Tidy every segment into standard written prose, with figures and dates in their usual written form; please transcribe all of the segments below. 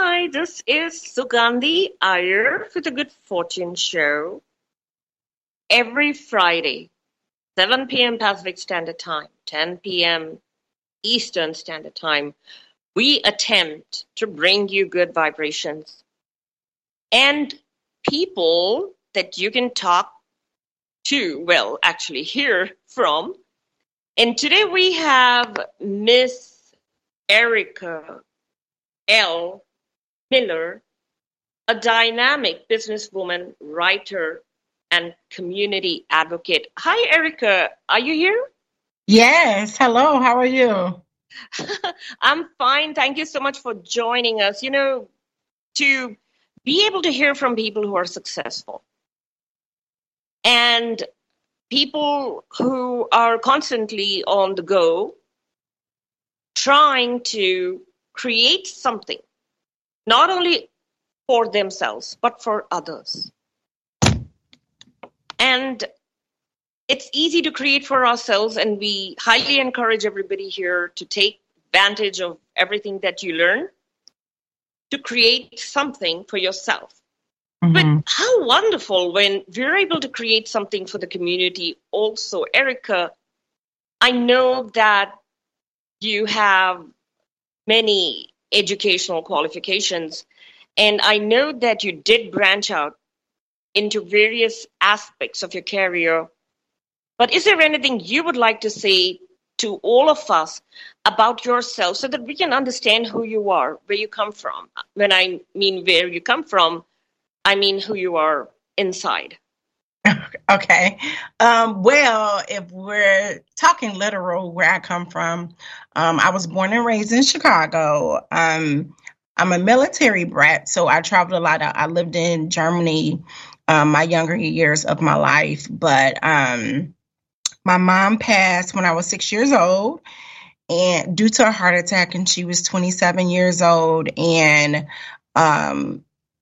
Hi, this is Sugandhi Iyer for the Good Fortune Show. Every Friday, 7 p.m. Pacific Standard Time, 10 p.m. Eastern Standard Time, we attempt to bring you good vibrations and people that you can talk to, well, actually hear from. And today we have Miss Erica L. Miller, a dynamic businesswoman, writer, and community advocate. Hi, Erica. Are you here? Yes. Hello. How are you? I'm fine. Thank you so much for joining us. To be able to hear from people who are successful and people who are constantly on the go, trying to create something, not only for themselves, but for others. And it's easy to create for ourselves, and we highly encourage everybody here to take advantage of everything that you learn to create something for yourself. But hmm how wonderful when we're able to create something for the community also. Erica, I know that you have many educational qualifications, and I know that you did branch out into various aspects of your career. But is there anything you would like to say to all of us about yourself so that we can understand who you are, where you come from? When I mean where you come from, I mean who you are inside. Okay. Well, if we're talking literal, where I come from, I was born and raised in Chicago. I'm a military brat, so I traveled a lot. I lived in Germany my younger years of my life, but my mom passed when I was 6 years old, and due to a heart attack, and she was 27 years old, and um,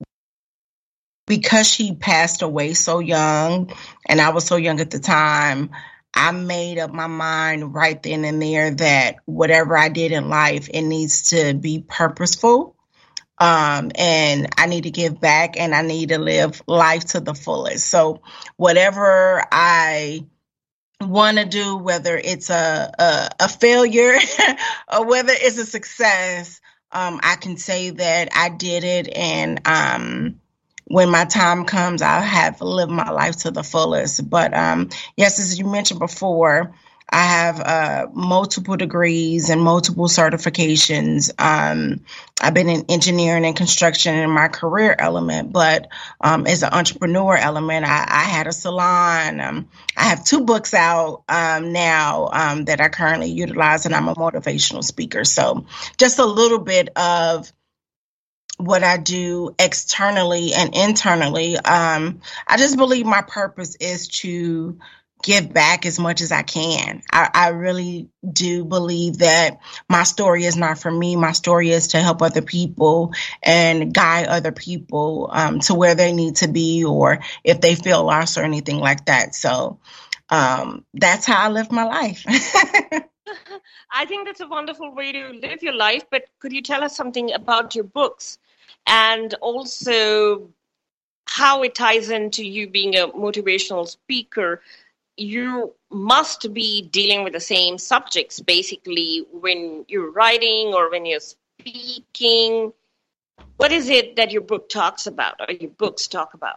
because she passed away so young and I was so young at the time, I made up my mind right then and there that whatever I did in life, it needs to be purposeful. And I need to give back and I need to live life to the fullest. So whatever I want to do, whether it's a failure or whether it's a success, I can say that I did it. And when my time comes, I'll have lived my life to the fullest. But yes, as you mentioned before, I have multiple degrees and multiple certifications. I've been in engineering and construction in my career element, but as an entrepreneur element, I had a salon. I have two books out now that I currently utilize, and I'm a motivational speaker. So just a little bit of what I do externally and internally. I just believe my purpose is to give back as much as I can. I really do believe that my story is not for me. My story is to help other people and guide other people to where they need to be, or if they feel lost or anything like that. So that's how I live my life. I think that's a wonderful way to live your life, but could you tell us something about your books and also how it ties into you being a motivational speaker? You must be dealing with the same subjects basically when you're writing or when you're speaking. What is it that your book talks about or your books talk about?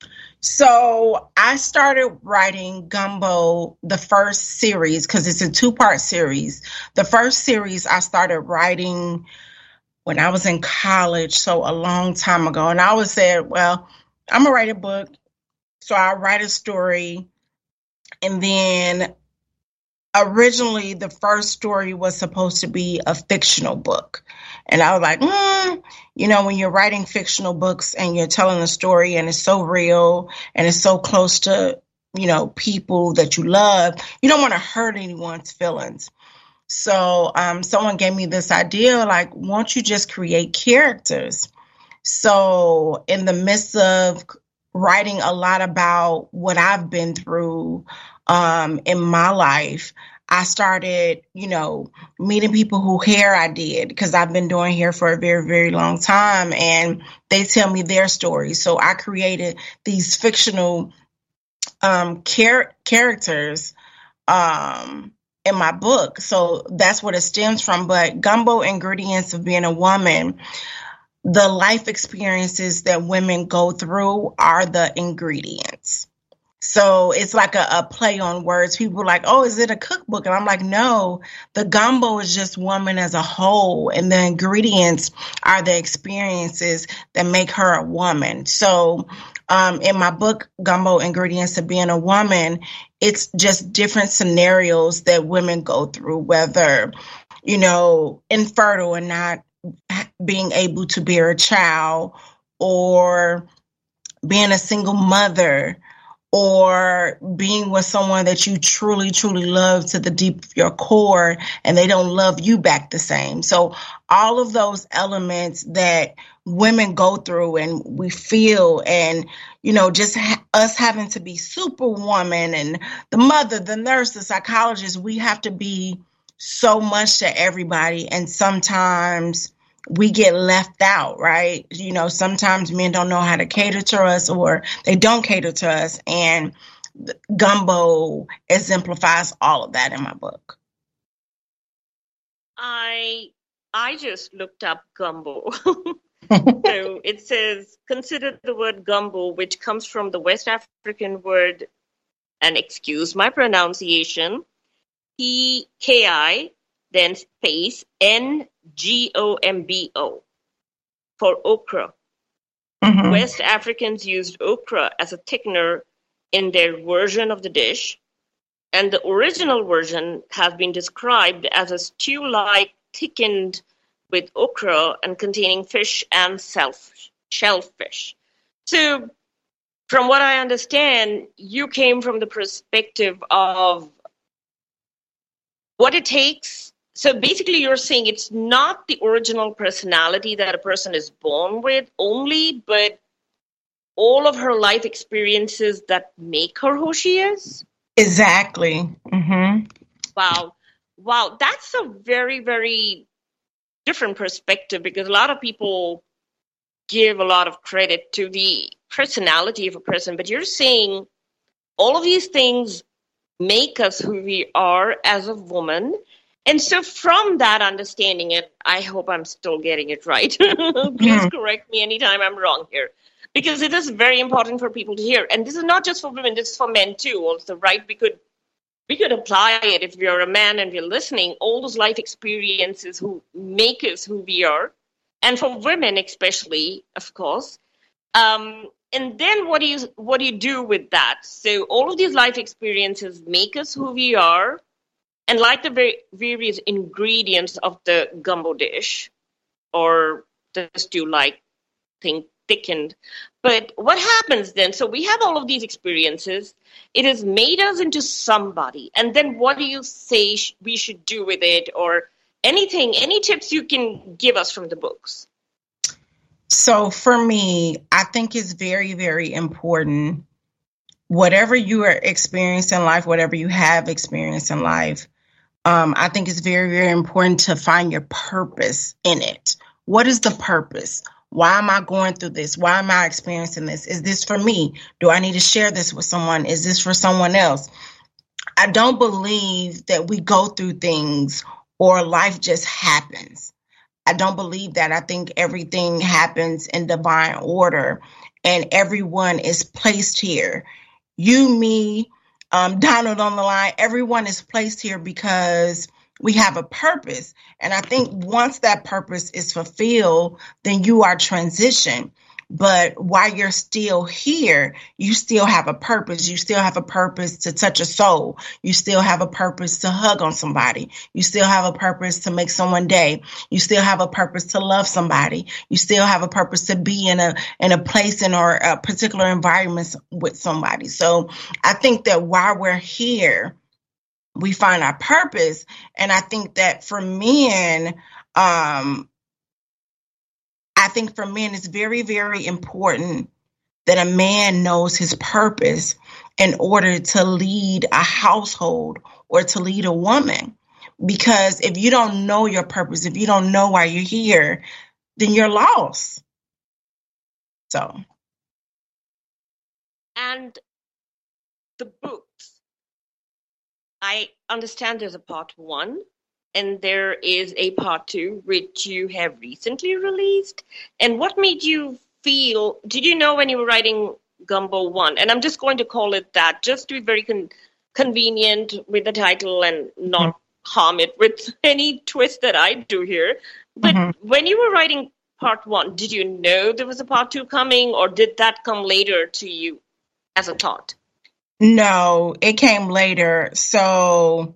So I started writing Gumbo, the first series, because it's a two-part series. The first series I started writing when I was in college, so a long time ago. And I always said, well, I'm going to write a book. So I write a story. And then originally the first story was supposed to be a fictional book. And I was like, when you're writing fictional books and you're telling a story and it's so real and it's so close to, people that you love, you don't want to hurt anyone's feelings. So someone gave me this idea, like, won't you just create characters? So in the midst of writing a lot about what I've been through in my life, I started, meeting people who hair I did, because I've been doing hair for a very, very long time, and they tell me their stories. So I created these fictional characters in my book. So that's what it stems from. But gumbo ingredients of being a woman, the life experiences that women go through are the ingredients. So it's like a play on words. People are like, oh, is it a cookbook? And I'm like, no, the gumbo is just woman as a whole. And the ingredients are the experiences that make her a woman. So in my book, Gumbo Ingredients of Being a Woman, it's just different scenarios that women go through, whether, infertile and not being able to bear a child, or being a single mother, or being with someone that you truly, truly love to the deep of your core, and they don't love you back the same. So all of those elements that women go through and we feel, and, just us having to be superwoman, and the mother, the nurse, the psychologist, we have to be so much to everybody. And sometimes we get left out, right? Sometimes men don't know how to cater to us, or they don't cater to us. And gumbo exemplifies all of that in my book. I just looked up gumbo. So it says, consider the word gumbo, which comes from the West African word, and excuse my pronunciation, PKI, then space NGOMBO, for okra. Mm-hmm. West Africans used okra as a thickener in their version of the dish, and the original version has been described as a stew-like thickened with okra and containing fish and shellfish. So, from what I understand, you came from the perspective of what it takes. So basically you're saying it's not the original personality that a person is born with only, but all of her life experiences that make her who she is? Exactly. Mm-hmm. Wow. That's a very, very different perspective, because a lot of people give a lot of credit to the personality of a person, but you're saying all of these things make us who we are as a woman. And so from that understanding it, I hope I'm still getting it right. Please correct me anytime I'm wrong here, because it is very important for people to hear. And this is not just for women, this is for men too also, right? We could apply it if you're a man and you're listening, all those life experiences who make us who we are. And for women especially, of course. And then what do you do with that? So all of these life experiences make us who we are. And like the various ingredients of the gumbo dish, or the stew-like thing thickened. But what happens then? So we have all of these experiences. It has made us into somebody. And then what do you say we should do with it, or anything, any tips you can give us from the books? So for me, I think it's very, very important, whatever you are experiencing in life, whatever you have experienced in life, I think it's very, very important to find your purpose in it. What is the purpose? Why am I going through this? Why am I experiencing this? Is this for me? Do I need to share this with someone? Is this for someone else? I don't believe that we go through things or life just happens. I don't believe that. I think everything happens in divine order, and everyone is placed here. You, me, Donald on the line, everyone is placed here because we have a purpose. And I think once that purpose is fulfilled, then you are transitioned. But while you're still here, you still have a purpose. You still have a purpose to touch a soul. You still have a purpose to hug on somebody. You still have a purpose to make someone day. You still have a purpose to love somebody. You still have a purpose to be in a place or a particular environment with somebody. So I think that while we're here, we find our purpose. And I think that for men, it's very, very important that a man knows his purpose in order to lead a household or to lead a woman. Because if you don't know your purpose, if you don't know why you're here, then you're lost. So. And the books, I understand there's a part one and there is a part two, which you have recently released. And what made you feel, did you know when you were writing Gumbo 1, and I'm just going to call it that, just to be very convenient with the title and not harm it with any twist that I do here. But when you were writing part 1, did you know there was a part 2 coming, or did that come later to you as a thought? No, it came later. So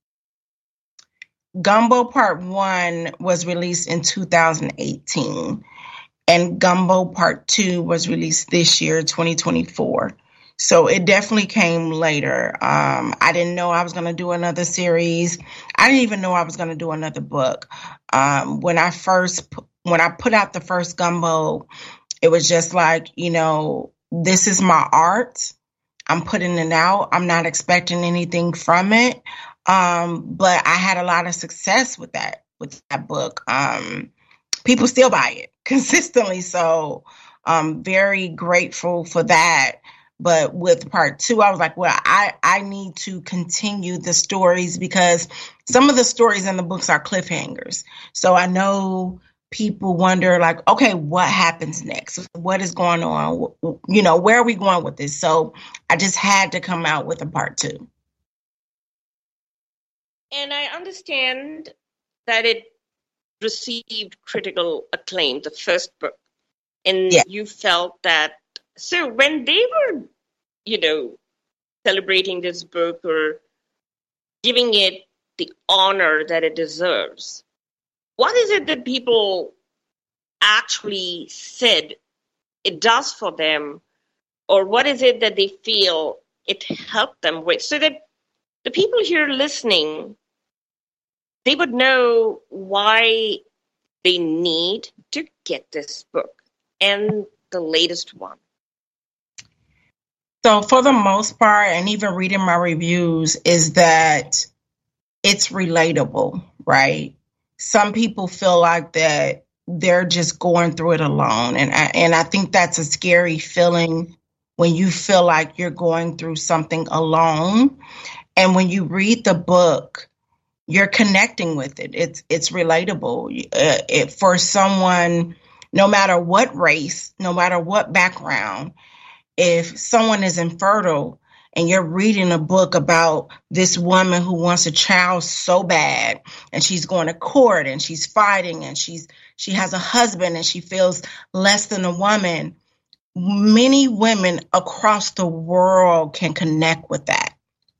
Gumbo Part 1 was released in 2018, and Gumbo Part 2 was released this year, 2024. So it definitely came later. I didn't know I was going to do another series. I didn't even know I was going to do another book. When I put out the first Gumbo, it was just like, this is my art. I'm putting it out. I'm not expecting anything from it. But I had a lot of success with that book. People still buy it consistently. So I'm very grateful for that. But with part 2, I was like, well, I need to continue the stories, because some of the stories in the books are cliffhangers. So I know people wonder, like, okay, what happens next? What is going on? Where are we going with this? So I just had to come out with a part 2. And I understand that it received critical acclaim, the first book. And you felt that, so when they were, celebrating this book or giving it the honor that it deserves, what is it that people actually said it does for them? Or what is it that they feel it helped them with? So that the people here listening, they would know why they need to get this book and the latest one. So for the most part, and even reading my reviews, is that it's relatable, right? Some people feel like that they're just going through it alone. And I think that's a scary feeling, when you feel like you're going through something alone. And when you read the book, you're connecting with it. It's relatable. For someone, no matter what race, no matter what background, if someone is infertile and you're reading a book about this woman who wants a child so bad, and she's going to court and she's fighting and she has a husband and she feels less than a woman, many women across the world can connect with that.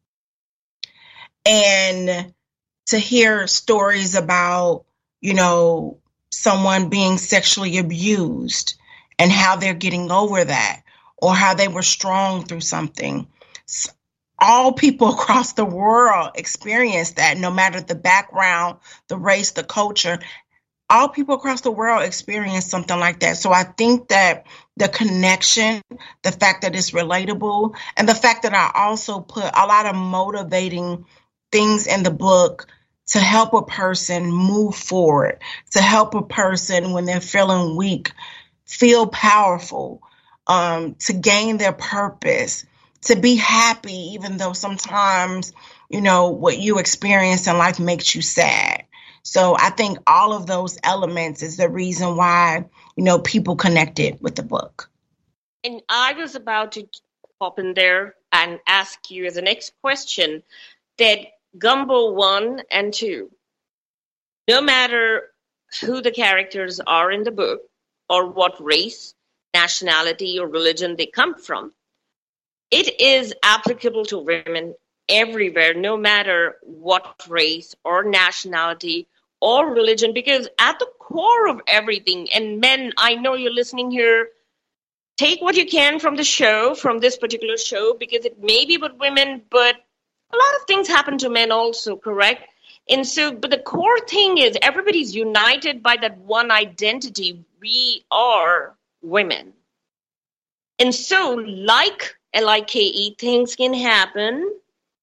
And to hear stories about, someone being sexually abused and how they're getting over that, or how they were strong through something. All people across the world experience that, no matter the background, the race, the culture. All people across the world experience something like that. So I think that the connection, the fact that it's relatable, and the fact that I also put a lot of motivating things in the book to help a person move forward, to help a person when they're feeling weak, feel powerful, to gain their purpose, to be happy, even though sometimes, what you experience in life makes you sad. So I think all of those elements is the reason why, people connected with the book. And I was about to pop in there and ask you as the next question that Gumbo 1 and 2, no matter who the characters are in the book or what race, nationality, or religion they come from, it is applicable to women everywhere, no matter what race or nationality or religion, because at the core of everything, and men, I know you're listening here, take what you can from the show, from this particular show, because it may be about women, but a lot of things happen to men also, correct? And so, but the core thing is everybody's united by that one identity. We are women. And so, like LIKE, things can happen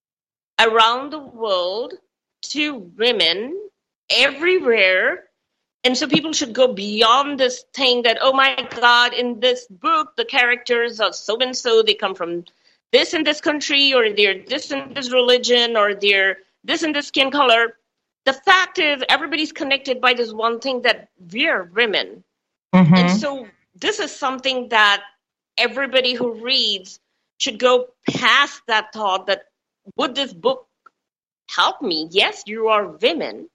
around the world to women everywhere. And so people should go beyond this thing that, oh my God, in this book, the characters are so and so, they come from this and this country, or they're this and this religion, or they're this and this skin color. The fact is, everybody's connected by this one thing, that we're women. And so this is something that everybody who reads should go past that thought that, would this book help me? Yes, you are women,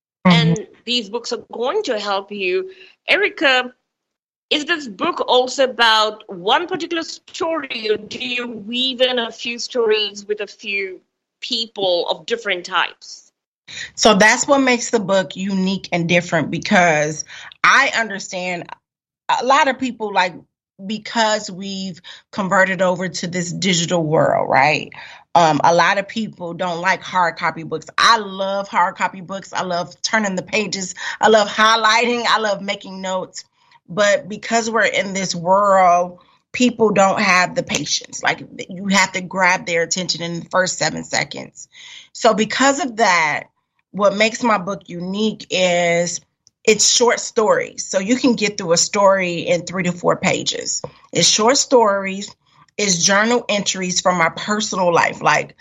and these books are going to help you. Erica, is this book also about one particular story, or do you weave in a few stories with a few people of different types? So that's what makes the book unique and different, because I understand a lot of people, like, because we've converted over to this digital world, right? A lot of people don't like hard copy books. I love hard copy books. I love turning the pages. I love highlighting. I love making notes. But because we're in this world, people don't have the patience. Like, you have to grab their attention in the first 7 seconds. So because of that, what makes my book unique is it's short stories. So you can get through a story in 3 to 4 pages. It's short stories. It's journal entries from my personal life. Like,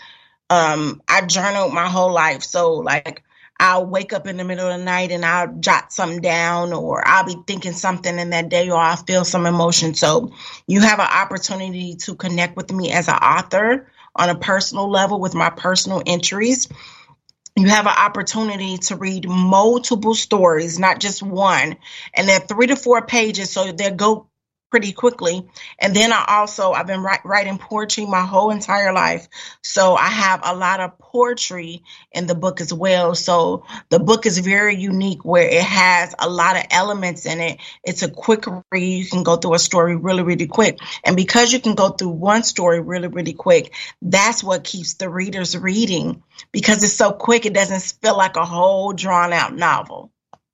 I journaled my whole life. So, like, I'll wake up in the middle of the night and I'll jot something down, or I'll be thinking something in that day, or I'll feel some emotion. So you have an opportunity to connect with me as an author on a personal level with my personal entries. You have an opportunity to read multiple stories, not just one. And they're 3 to 4 pages, so they'll go pretty quickly. And then I've been writing poetry my whole entire life. So I have a lot of poetry in the book as well. So the book is very unique, where it has a lot of elements in it. It's a quick read. You can go through a story really, really quick. And because you can go through one story really, really quick, that's what keeps the readers reading, because it's so quick. It doesn't feel like a whole drawn out novel.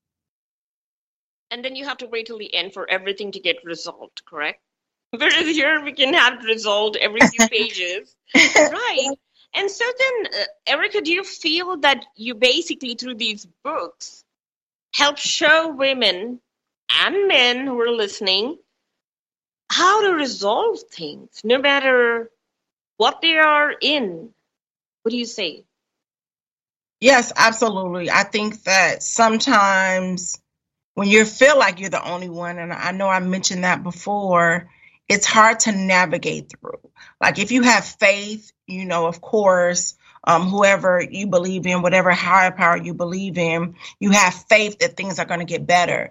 And then you have to wait till the end for everything to get resolved, correct? Whereas here we can have it resolved every few pages. Right. And so then, Erica, do you feel that you basically, through these books, help show women and men who are listening how to resolve things, no matter what they are in? What do you say? Yes, absolutely. I think that sometimes when you feel like you're the only one, and I know I mentioned that before, it's hard to navigate through. Like, if you have faith, of course, whoever you believe in, whatever higher power you believe in, you have faith that things are going to get better.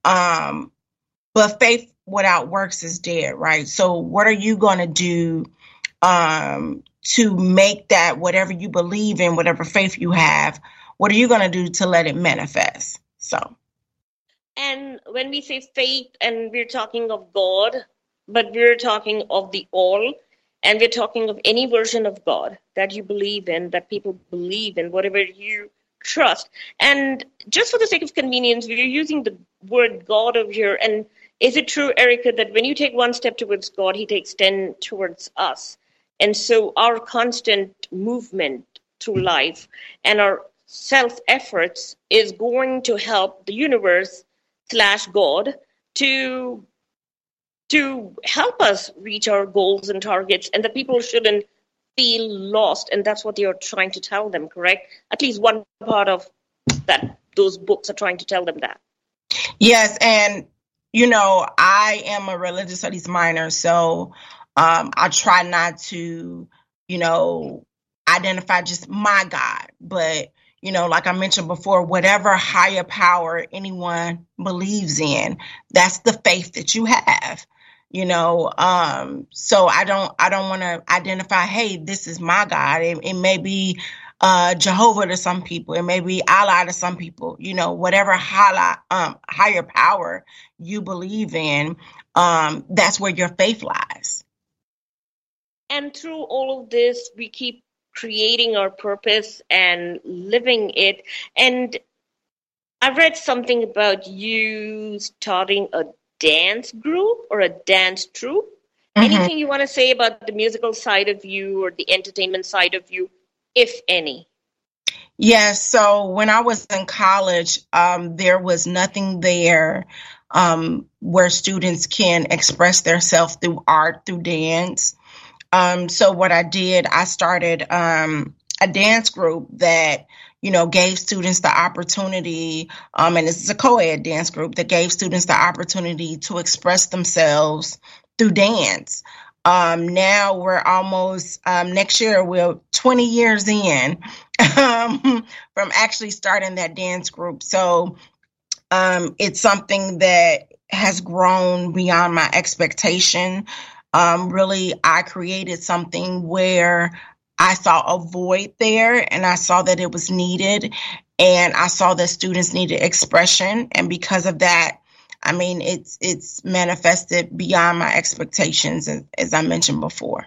But faith without works is dead, right? So what are you going to do to make that, whatever you believe in, whatever faith you have, what are you going to do to let it manifest? So. And when we say faith, and we're talking of God, but we're talking of the all, and we're talking of any version of God that you believe in, that people believe in, whatever you trust. And just for the sake of convenience, we're using the word God over here. And is it true, Erica, that when you take one step towards God, he takes 10 towards us? And so our constant movement through life and our self-efforts is going to help the universe / God to help us reach our goals and targets, and that people shouldn't feel lost. And that's what you're trying to tell them, correct? At least one part of that, those books are trying to tell them that. Yes, and I am a religious studies minor, so I try not to, identify just my God, but like I mentioned before, whatever higher power anyone believes in, that's the faith that you have, so I don't want to identify, hey, this is my God. It may be Jehovah to some people. It may be Allah to some people, whatever higher power you believe in, that's where your faith lies. And through all of this, we keep creating our purpose and living it. And I read something about you starting a dance group or a dance troupe. Anything you want to say about the musical side of you or the entertainment side of you, if any? Yes. So when I was in college, there was nothing there where students can express themselves through art, through dance. So what I did, I started a dance group that, gave students the opportunity, and this is a co-ed dance group that gave students the opportunity to express themselves through dance. Now we're almost, next year, we're 20 years in from actually starting that dance group. So it's something that has grown beyond my expectation. Really, I created something where I saw a void there and I saw that it was needed and I saw that students needed expression. And because of that, I mean, it's manifested beyond my expectations, as I mentioned before.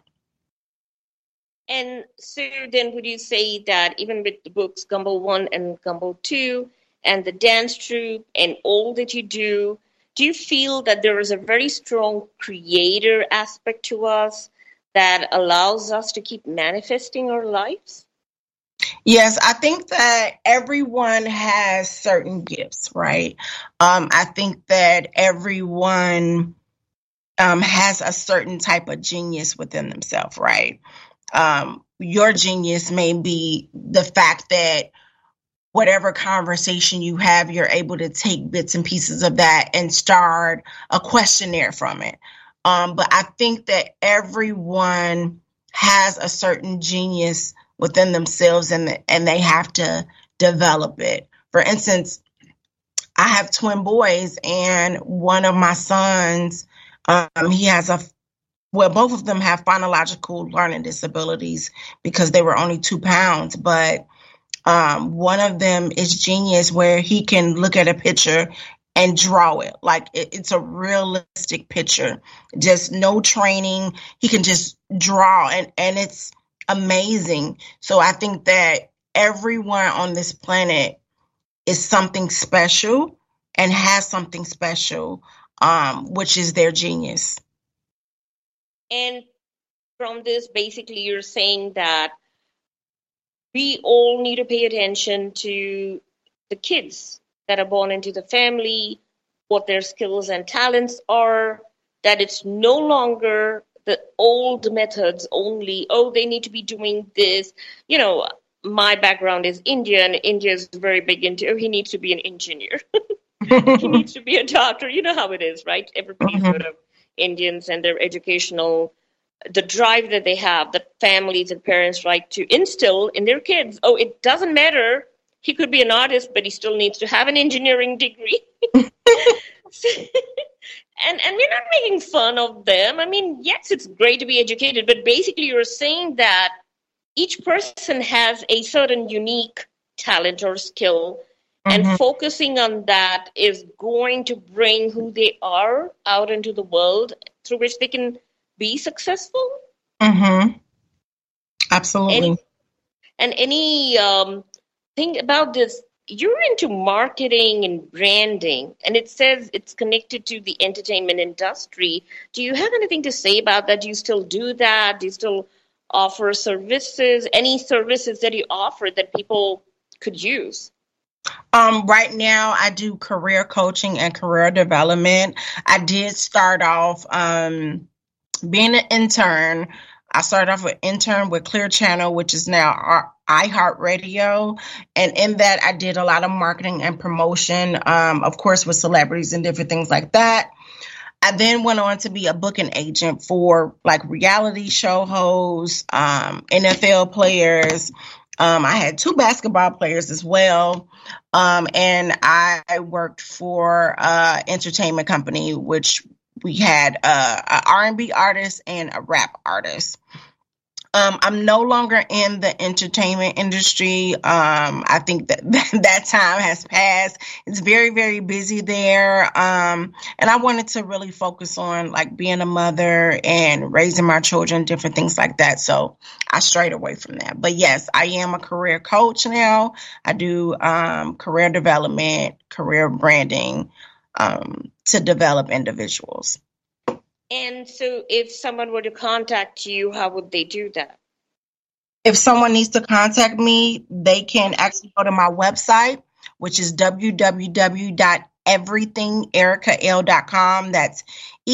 And so then would you say that even with the books Gumball 1 and Gumball 2 and the dance troupe and all that you do you feel that there is a very strong creator aspect to us that allows us to keep manifesting our lives? Yes, I think that everyone has certain gifts, right? I think that everyone has a certain type of genius within themselves, right? Your genius may be the fact that whatever conversation you have, you're able to take bits and pieces of that and start a questionnaire from it. But I think that everyone has a certain genius within themselves and they have to develop it. For instance, I have twin boys and one of my sons, he has both of them have phonological learning disabilities because they were only 2 pounds, but one of them is genius where he can look at a picture and draw it. Like it's a realistic picture, just no training. He can just draw and it's amazing. So I think that everyone on this planet is something special and has something special, which is their genius. And from this, basically, you're saying that we all need to pay attention to the kids that are born into the family, what their skills and talents are, that it's no longer the old methods only. Oh, they need to be doing this. My background is India, and India is very big into, he needs to be an engineer. He needs to be a doctor. You know how it is, right? Everybody's sort of Indians and their educational, the drive that they have, that families and parents like to instill in their kids. Oh, it doesn't matter. He could be an artist, but he still needs to have an engineering degree. And we're not making fun of them. I mean, yes, it's great to be educated, but basically you're saying that each person has a certain unique talent or skill, and focusing on that is going to bring who they are out into the world through which they can be successful. Absolutely. Any thing about this, you're into marketing and branding, and it says it's connected to the entertainment industry. Do you have anything to say about that? Do you still do that? Do you still offer services? Any services that you offer that people could use? Right now, I do career coaching and career development. I did start off being an intern. I started off with intern with Clear Channel, which is now iHeartRadio. And in that, I did a lot of marketing and promotion, of course, with celebrities and different things like that. I then went on to be a booking agent for like reality show hosts, NFL players. I had 2 basketball players as well. And I worked for an entertainment company, which we had an R&B artist and a rap artist. I'm no longer in the entertainment industry. I think that time has passed. It's very, very busy there. And I wanted to really focus on like being a mother and raising my children, different things like that. So I strayed away from that. But yes, I am a career coach now. I do career development, career branding to develop individuals. And so if someone were to contact you, how would they do that? If someone needs to contact me, they can actually go to my website, which is www.everythingericaL.com. That's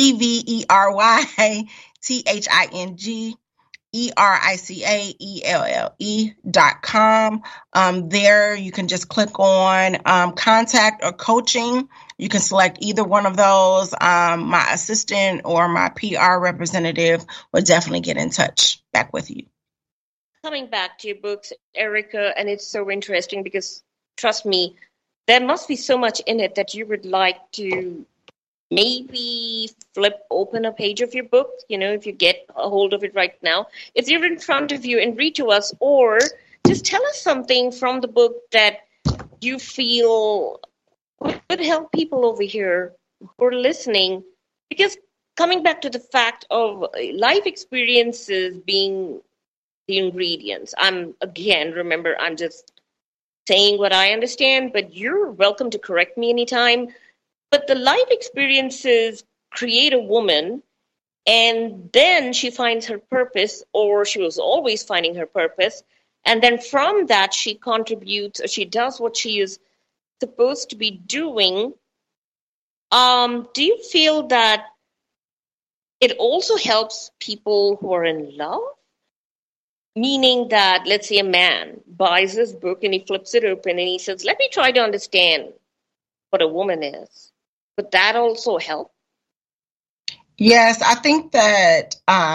everythingericaelle.com. There you can just click on contact or coaching. You can select either one of those. My assistant or my PR representative will definitely get in touch back with you. Coming back to your books, Erica, and it's so interesting because, trust me, there must be so much in it that you would like to maybe flip open a page of your book, if you get a hold of it right now. If you're in front of you and read to us, or just tell us something from the book that you feel would help people over here who are listening. Because coming back to the fact of life experiences being the ingredients. I'm just saying what I understand, but you're welcome to correct me anytime. But the life experiences create a woman, and then she finds her purpose, or she was always finding her purpose. And then from that, she contributes, or she does what she is supposed to be doing. Do you feel that it also helps people who are in love? Meaning that, let's say a man buys this book and he flips it open and he says, let me try to understand what a woman is. Would that also help? Yes, I think that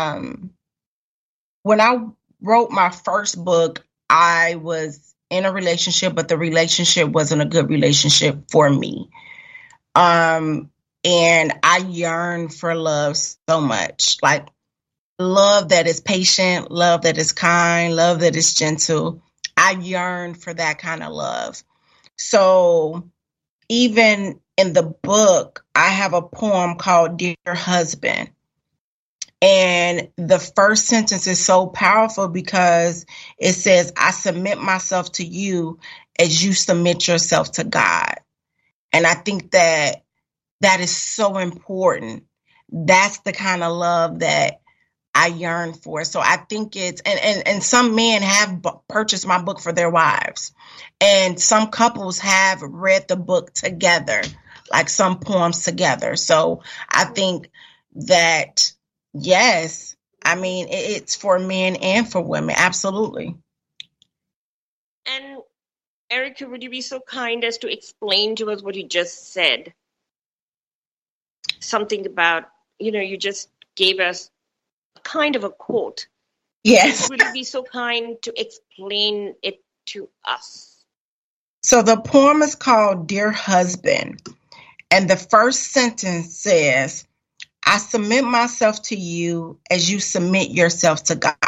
when I wrote my first book, I was in a relationship, but the relationship wasn't a good relationship for me. And I yearned for love so much, like love that is patient, love that is kind, love that is gentle. I yearned for that kind of love. So even in the book, I have a poem called Dear Husband. And the first sentence is so powerful because it says, I submit myself to you as you submit yourself to God. And I think that is so important. That's the kind of love that I yearn for. So I think it's, and some men have purchased my book for their wives. And some couples have read the book together, like some poems together. So I think that, yes, I mean, it's for men and for women. Absolutely. And Erica, would you be so kind as to explain to us what you just said? Something about, you just gave us kind of a quote. Yes. Would you be so kind to explain it to us? So the poem is called Dear Husband. And the first sentence says, I submit myself to you as you submit yourself to God.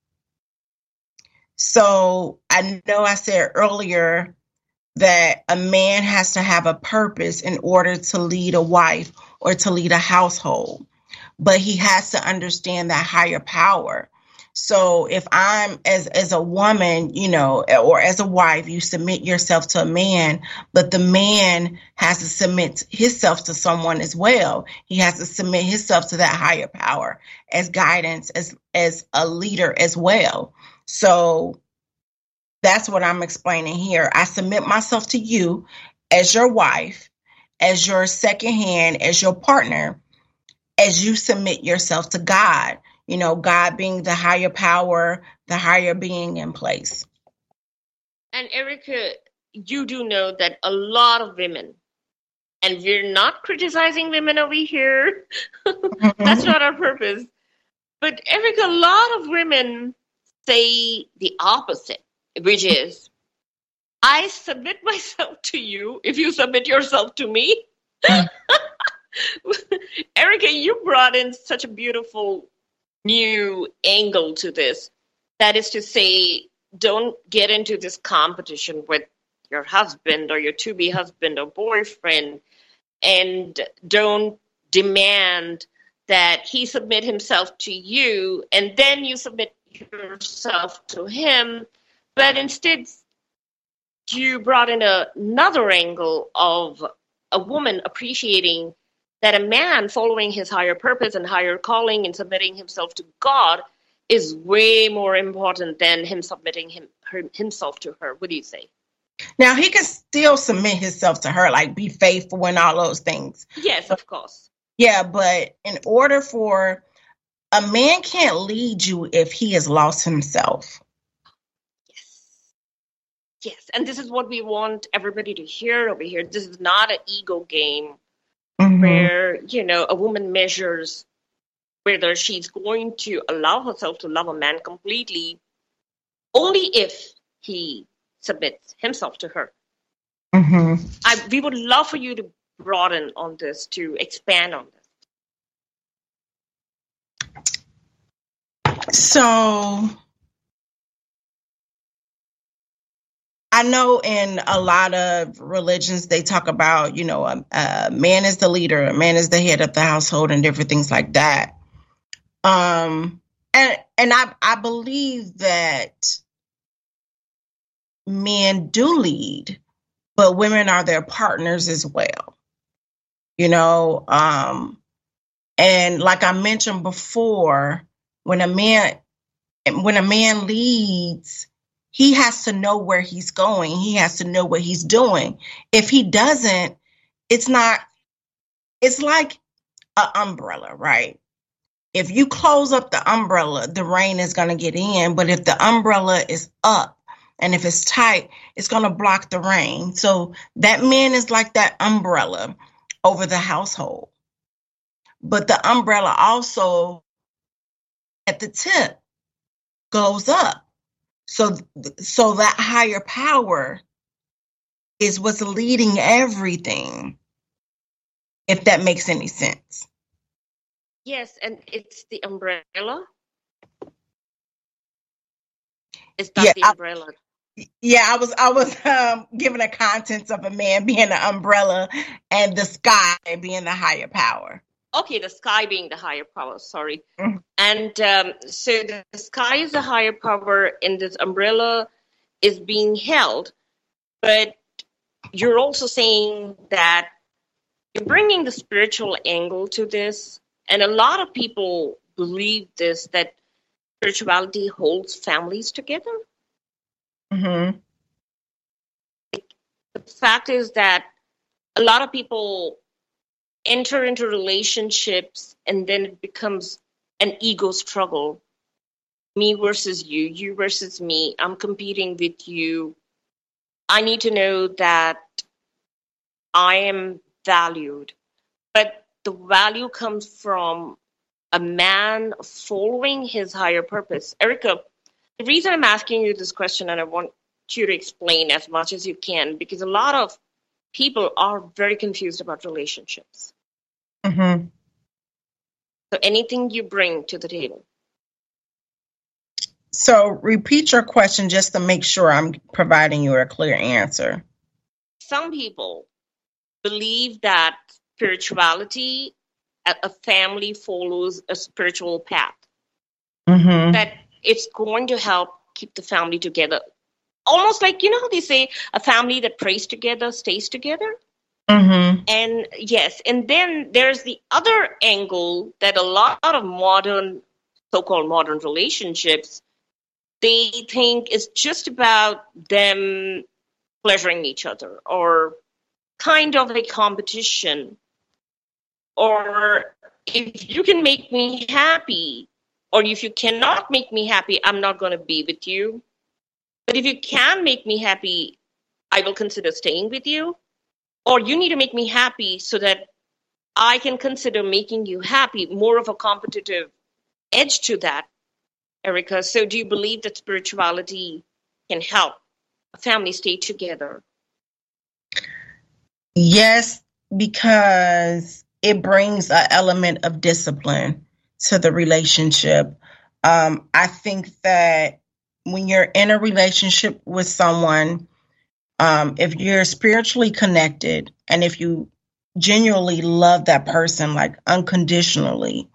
So I know I said earlier that a man has to have a purpose in order to lead a wife or to lead a household, but he has to understand that higher power. So if I'm as a woman, or as a wife, you submit yourself to a man, but the man has to submit himself to someone as well. He has to submit himself to that higher power as guidance, as a leader as well. So that's what I'm explaining here. I submit myself to you as your wife, as your second hand, as your partner, as you submit yourself to God. God being the higher power, the higher being in place. And Erica, you do know that a lot of women, and we're not criticizing women over here. That's not our purpose. But Erica, a lot of women say the opposite, which is, I submit myself to you if you submit yourself to me. Erica, you brought in such a beautiful new angle to this. That is to say, don't get into this competition with your husband or your to-be husband or boyfriend, and don't demand that he submit himself to you and then you submit yourself to him. But instead, you brought in another angle of a woman appreciating that a man following his higher purpose and higher calling and submitting himself to God is way more important than him submitting himself to her. What do you say? Now, he can still submit himself to her, like be faithful and all those things. Yes, of course. Yeah, but in order for a man can't lead you if he has lost himself. Yes, and this is what we want everybody to hear over here. This is not an ego game where, a woman measures whether she's going to allow herself to love a man completely only if he submits himself to her. We would love for you to broaden on this, to expand on this. So I know in a lot of religions, they talk about, a man is the leader, a man is the head of the household and different things like that. And I believe that men do lead, but women are their partners as well. And like I mentioned before, when a man leads, he has to know where he's going. He has to know what he's doing. If he doesn't, it's like an umbrella, right? If you close up the umbrella, the rain is going to get in. But if the umbrella is up and if it's tight, it's going to block the rain. So that man is like that umbrella over the household. But the umbrella also at the tip goes up. So that higher power is what's leading everything, if that makes any sense. Yes, and it's the umbrella. Is that the umbrella? I was giving a contents of a man being the umbrella and the sky being the higher power. Okay, the sky being the higher power, sorry. Mm-hmm. And so the sky is the higher power and this umbrella is being held. But you're also saying that you're bringing the spiritual angle to this. And a lot of people believe this, that spirituality holds families together. Mm-hmm. The fact is that a lot of people enter into relationships and then it becomes an ego struggle. Me versus you, you versus me. I'm competing with you. I need to know that I am valued. But the value comes from a man following his higher purpose. Erica, the reason I'm asking you this question, and I want you to explain as much as you can, because a lot of people are very confused about relationships. Mm-hmm. So anything you bring to the table. So repeat your question just to make sure I'm providing you a clear answer. Some people believe that spirituality, a family follows a spiritual path. Mm-hmm. That it's going to help keep the family together. Almost like, how they say a family that prays together stays together? Mm-hmm. And yes, and then there's the other angle that a lot of modern, so-called modern relationships, they think it's just about them pleasuring each other or kind of a competition. Or if you can make me happy, or if you cannot make me happy, I'm not going to be with you. But if you can make me happy, I will consider staying with you. Or you need to make me happy so that I can consider making you happy, more of a competitive edge to that, Erica. So do you believe that spirituality can help a family stay together? Yes, because it brings an element of discipline to the relationship. I think that when you're in a relationship with someone, if you're spiritually connected and if you genuinely love that person, like unconditionally,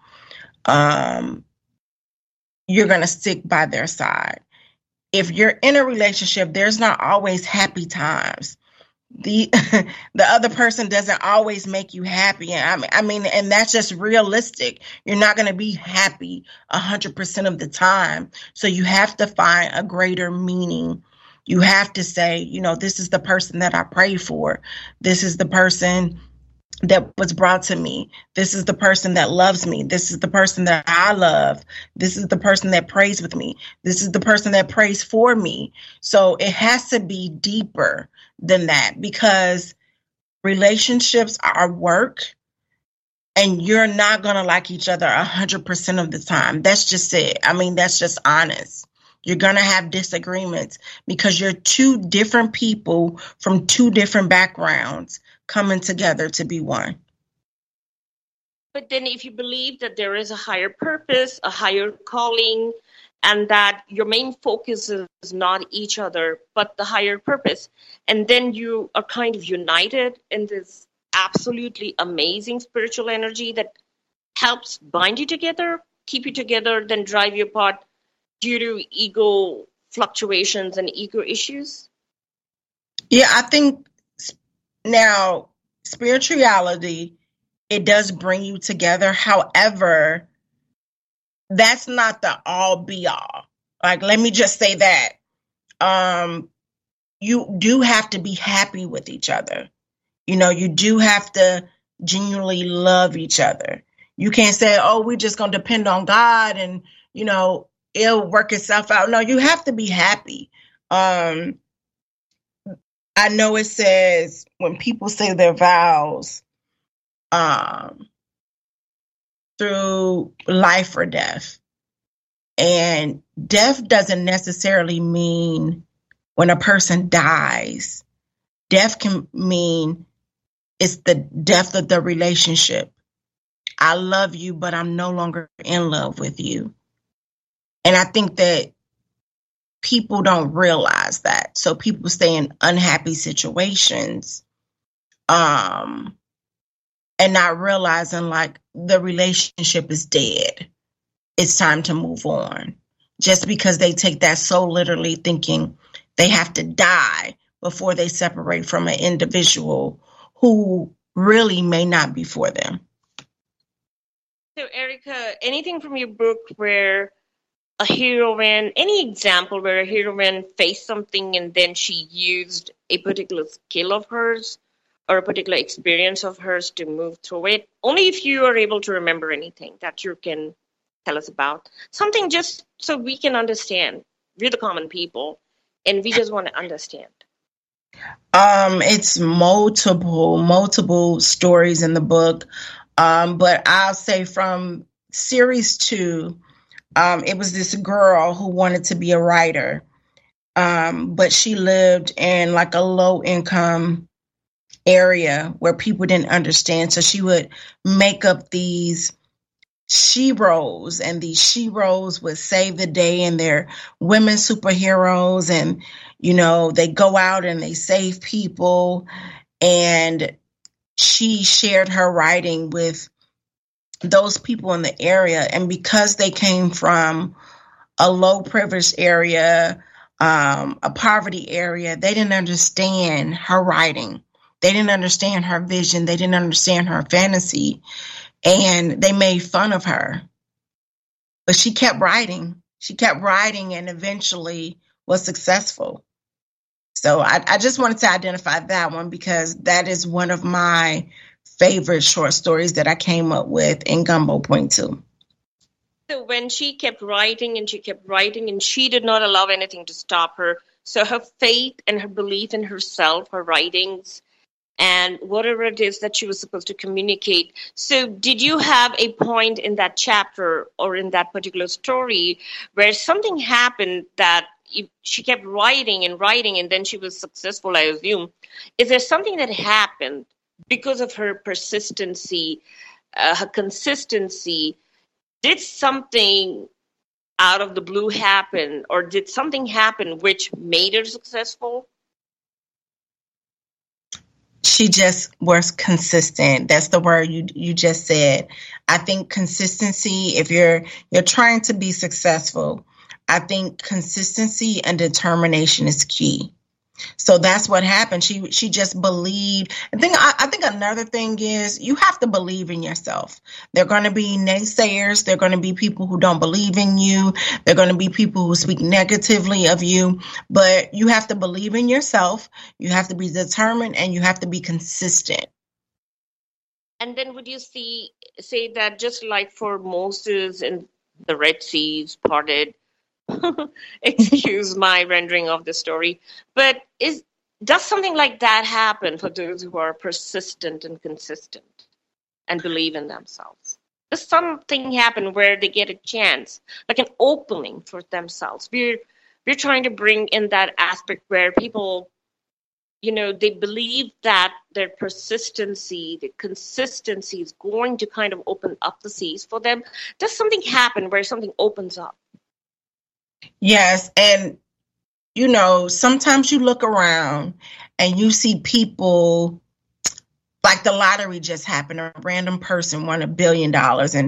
you're going to stick by their side. If you're in a relationship, there's not always happy times. the the other person doesn't always make you happy. And I mean, and that's just realistic. You're not going to be happy 100% of the time. So you have to find a greater meaning. You have to say, you know, this is the person that I pray for. This is the person that was brought to me. This is the person that loves me. This is the person that I love. This is the person that prays with me. This is the person that prays for me. So it has to be deeper than that, because relationships are work, and you're not going to like each other 100% of the time. That's just it. I mean, that's just honest. You're going to have disagreements because you're two different people from two different backgrounds coming together to be one. But then if you believe that there is a higher purpose, a higher calling, and that your main focus is not each other, but the higher purpose, and then you are kind of united in this absolutely amazing spiritual energy that helps bind you together, keep you together, then drive you apart due to ego fluctuations and ego issues? Yeah, I think now spirituality, it does bring you together. However, that's not the all be all. Like, let me just say that. You do have to be happy with each other. You know, you do have to genuinely love each other. You can't say, oh, we're just going to depend on God and, you know, it'll work itself out. No, you have to be happy. I know it says when people say their vows, through life or death. And death doesn't necessarily mean when a person dies. Death can mean it's the death of the relationship. I love you, but I'm no longer in love with you. And I think that people don't realize that. So people stay in unhappy situations, and not realizing like the relationship is dead. It's time to move on. Just because they take that so literally, thinking they have to die before they separate from an individual who really may not be for them. So, Erica, anything from your book where a heroine, any example where a heroine faced something and then she used a particular skill of hers or a particular experience of hers to move through it? Only if you are able to remember anything that you can tell us about. Something just so we can understand. We're the common people, and we just want to understand. It's multiple stories in the book. But I'll say from series 2, it was this girl who wanted to be a writer. But she lived in like a low income area where people didn't understand. So she would make up these sheroes, and these sheroes would save the day, and they're women superheroes, and you know, they go out and they save people. And she shared her writing with those people in the area, and because they came from a low privileged area, a poverty area, they didn't understand her writing. They didn't understand her vision. They didn't understand her fantasy. And they made fun of her. But she kept writing. She kept writing and eventually was successful. So I just wanted to identify that one because that is one of my favorite short stories that I came up with in Gumbo Point 2. So when she kept writing and she kept writing and she did not allow anything to stop her. So her faith and her belief in herself, her writings, and whatever it is that she was supposed to communicate. So did you have a point in that chapter or in that particular story where something happened that she kept writing and then she was successful, I assume? Is there something that happened because of her persistency, her consistency? Did something out of the blue happen, or did something happen which made her successful? She just was consistent. That's the word you just said. I think consistency, if you're trying to be successful, I think consistency and determination is key. So that's what happened. She just believed. I think another thing is you have to believe in yourself. There are going to be naysayers. There are going to be people who don't believe in you. There are going to be people who speak negatively of you. But you have to believe in yourself. You have to be determined, and you have to be consistent. And then would you say that just like for Moses and the Red Seas parted, excuse my rendering of the story, but does something like that happen for those who are persistent and consistent and believe in themselves? Does something happen where they get a chance, like an opening for themselves? We're trying to bring in that aspect where people, they believe that their persistency, the consistency is going to kind of open up the seas for them. Does something happen where something opens up? Yes. And, sometimes you look around and you see people like the lottery just happened. A random person won $1 billion.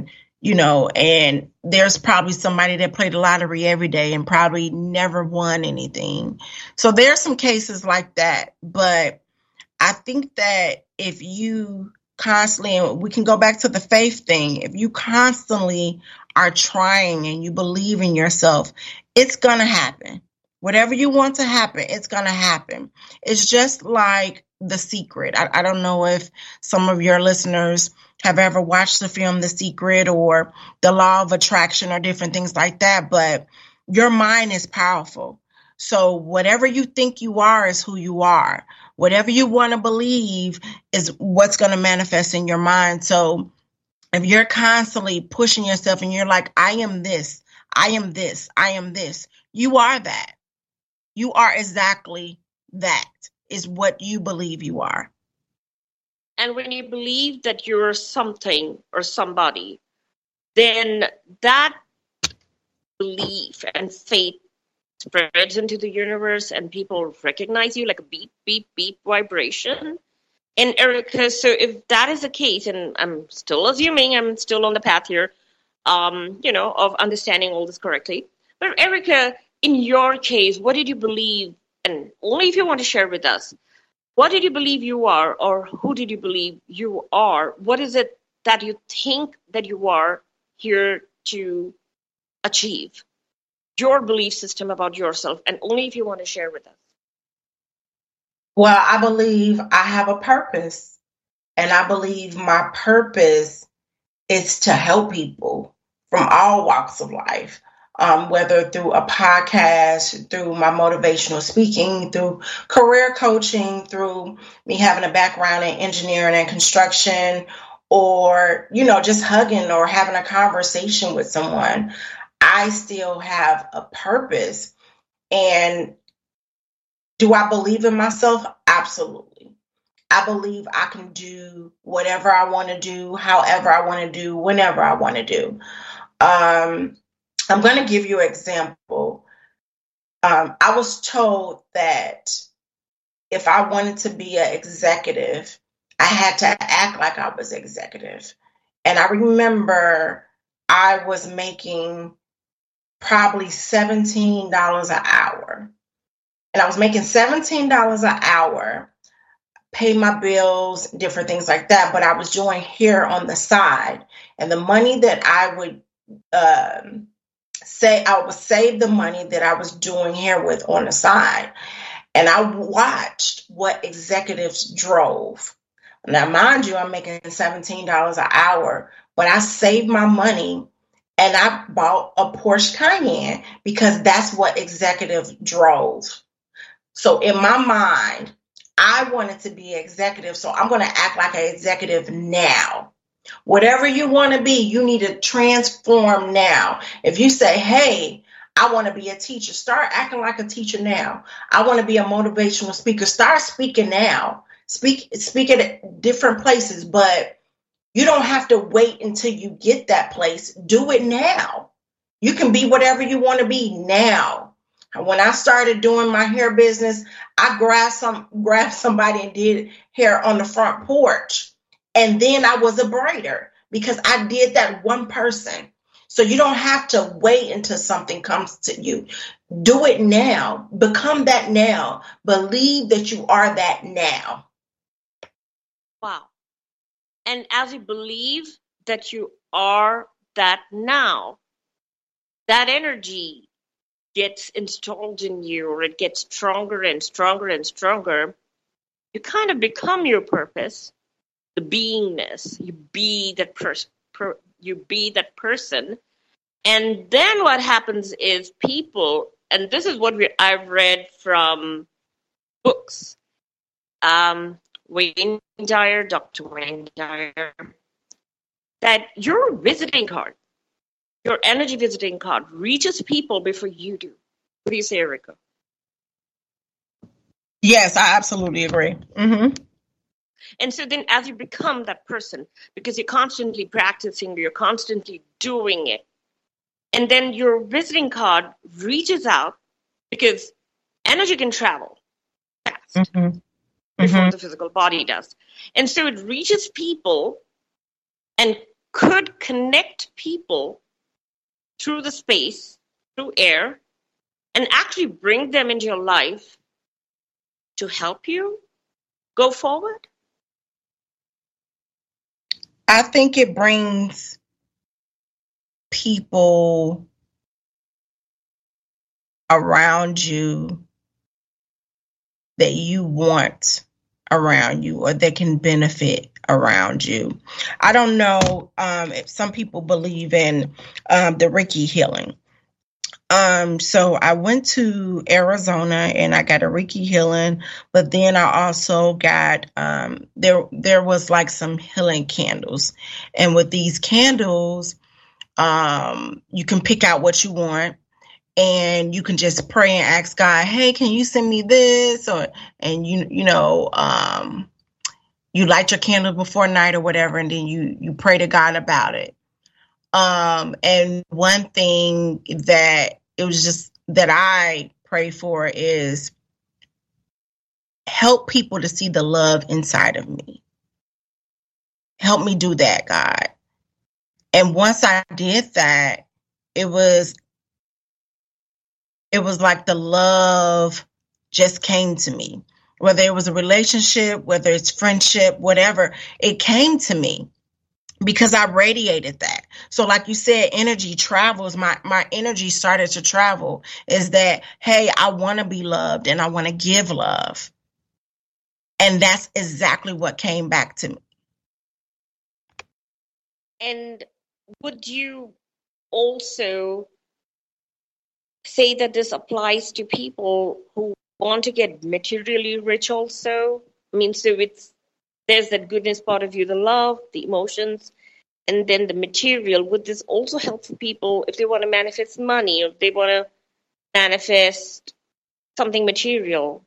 And there's probably somebody that played the lottery every day and probably never won anything. So there's some cases like that. But I think that if you constantly, and we can go back to the faith thing, if you constantly are trying and you believe in yourself, it's going to happen. Whatever you want to happen, it's going to happen. It's just like The Secret. I don't know if some of your listeners have ever watched the film The Secret or The Law of Attraction or different things like that, but your mind is powerful. So whatever you think you are is who you are. Whatever you want to believe is what's going to manifest in your mind. So if you're constantly pushing yourself and you're like, I am this, I am this, I am this, you are that. You are exactly that, is what you believe you are. And when you believe that you're something or somebody, then that belief and faith spreads into the universe and people recognize you like a beep, beep, beep vibration. And Erica, so if that is the case, and I'm still assuming I'm still on the path here, of understanding all this correctly. But Erica, in your case, what did you believe? And only if you want to share with us, what did you believe you are, or who did you believe you are? What is it that you think that you are here to achieve? Your belief system about yourself, and only if you want to share with us. Well, I believe I have a purpose, and I believe my purpose is to help people from all walks of life. Whether through a podcast, through my motivational speaking, through career coaching, through me having a background in engineering and construction, or, just hugging or having a conversation with someone, I still have a purpose. And do I believe in myself? Absolutely. I believe I can do whatever I want to do, however I want to do, whenever I want to do. I'm going to give you an example. I was told that if I wanted to be an executive, I had to act like I was executive. And I remember I was making probably $17 an hour. And I was making $17 an hour, pay my bills, different things like that. But I was doing hair on the side. And the money that I would I would save the money that I was doing hair with on the side. And I watched what executives drove. Now, mind you, I'm making $17 an hour, but I saved my money and I bought a Porsche Cayenne because that's what executives drove. So in my mind, I wanted to be an executive, so I'm going to act like an executive now. Whatever you want to be, you need to transform now. If you say, hey, I want to be a teacher, start acting like a teacher now. I want to be a motivational speaker, start speaking now. Speak at different places, but you don't have to wait until you get that place. Do it now. You can be whatever you want to be now. When I started doing my hair business, I grabbed somebody and did hair on the front porch. And then I was a braider because I did that one person. So you don't have to wait until something comes to you. Do it now. Become that now. Believe that you are that now. Wow. And as you believe that you are that now, that energy gets installed in you, or it gets stronger and stronger and stronger. You kind of become your purpose, the beingness. You be that person. You be that person. And then what happens is people, and this is what I've read from books. Wayne Dyer, Dr. Wayne Dyer, that your visiting card, your energy visiting card, reaches people before you do. What do you say, Erica? Yes, I absolutely agree. Mm-hmm. And so then as you become that person, because you're constantly practicing, you're constantly doing it, and then your visiting card reaches out, because energy can travel fast Mm-hmm. before Mm-hmm. the physical body does. And so it reaches people and could connect people through the space, through air, and actually bring them into your life to help you go forward. I think it brings people around you that you want around you, or that can benefit around you. I don't know if some people believe in the Reiki healing. So I went to Arizona and I got a Reiki healing, but then I also got there was like some healing candles, and with these candles, you can pick out what you want. And you can just pray and ask God, hey, can you send me this? And you light your candle before night or whatever, and then you pray to God about it. And one thing that it was just that I pray for is help people to see the love inside of me. Help me do that, God. And once I did that, it was like the love just came to me. Whether it was a relationship, whether it's friendship, whatever, it came to me because I radiated that. So like you said, energy travels. My energy started to travel, is that, hey, I want to be loved and I want to give love. And that's exactly what came back to me. And would you also say that this applies to people who want to get materially rich also? I mean, so there's that goodness part of you, the love, the emotions, and then the material. Would this also help for people if they want to manifest money, or if they want to manifest something material?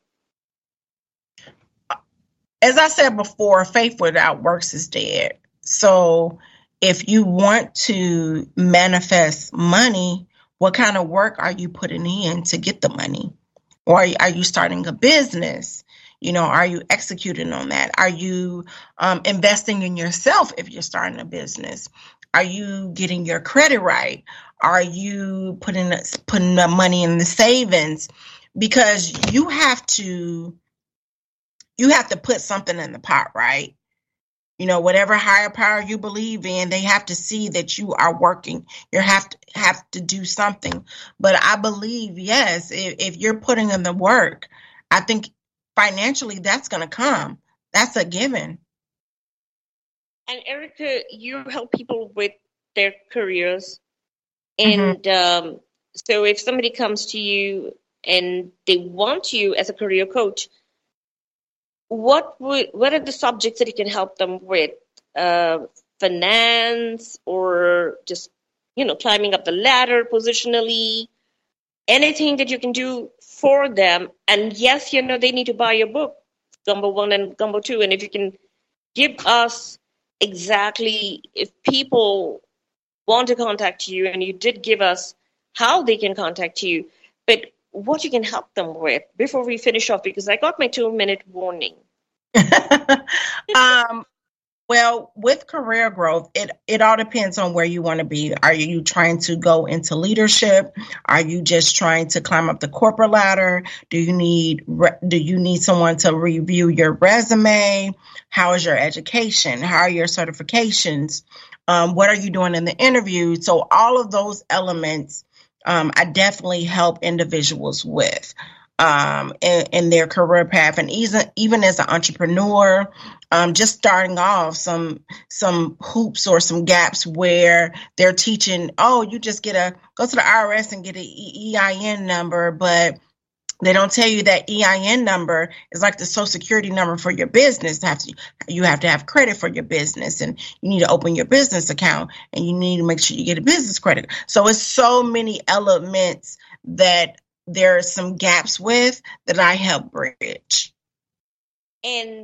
As I said before, faith without works is dead. So if you want to manifest money, what kind of work are you putting in to get the money? Or are you starting a business? Are you executing on that? Are you investing in yourself if you're starting a business? Are you getting your credit right? Are you putting the money in the savings? Because you have to put something in the pot, right? Whatever higher power you believe in, they have to see that you are working. You have to do something. But I believe, yes, if you're putting in the work, I think financially that's going to come. That's a given. And Erica, you help people with their careers. And so if somebody comes to you and they want you as a career coach, what are the subjects that you can help them with? Finance, or just climbing up the ladder positionally? Anything that you can do for them. And yes, they need to buy your book, Gumbo 1 and Gumbo 2. And if you can give us exactly, if people want to contact you, and you did give us how they can contact you, but what you can help them with before we finish off, because I got my 2-minute warning. Well, with career growth, it all depends on where you want to be. Are you trying to go into leadership? Are you just trying to climb up the corporate ladder? Do you need someone to review your resume? How is your education? How are your certifications? What are you doing in the interview? So all of those elements, I definitely help individuals with in their career path, and even as an entrepreneur. Just starting off, some hoops or some gaps where they're teaching, oh, you just go to the IRS and get an EIN number, but they don't tell you that EIN number is like the social security number for your business. You have to have credit for your business, and you need to open your business account, and you need to make sure you get a business credit. So it's so many elements that there are some gaps with that I help bridge. And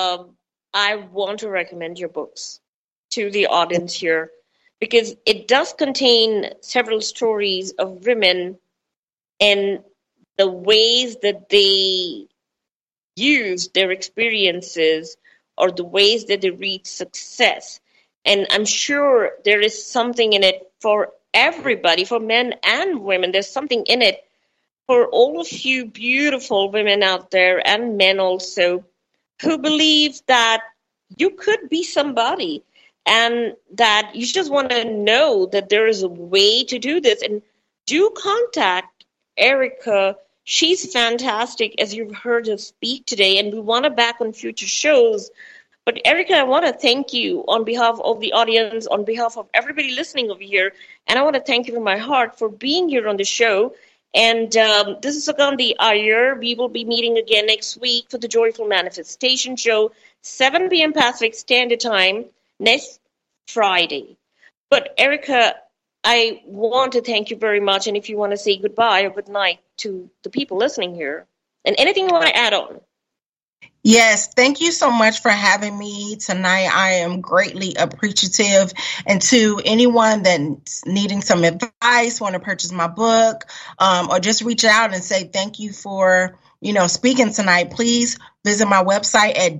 I want to recommend your books to the audience here, because it does contain several stories of women and the ways that they used their experiences or the ways that they reached success. And I'm sure there is something in it for everybody, for men and women. There's something in it for all of you beautiful women out there, and men also, who believe that you could be somebody and that you just want to know that there is a way to do this. And do contact Erica. She's fantastic, as you've heard her speak today, and we want her back on future shows. But Erica, I want to thank you on behalf of the audience, on behalf of everybody listening over here, and I want to thank you from my heart for being here on the show. And this is Sugandhi Iyer. We will be meeting again next week for the Joyful Manifestation Show, 7 p.m. Pacific Standard Time, next Friday. But Erica, I want to thank you very much. And if you want to say goodbye or good night to the people listening here, and anything you want to add on. Yes, thank you so much for having me tonight. I am greatly appreciative. And to anyone that's needing some advice, want to purchase my book, or just reach out and say thank you for, speaking tonight, please visit my website at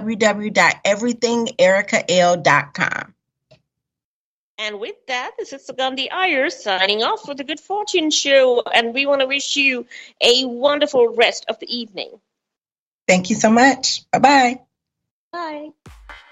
www.everythingericaL.com. And with that, this is Sugandhi Iyer signing off for the Good Fortune Show. And we want to wish you a wonderful rest of the evening. Thank you so much. Bye-bye. Bye.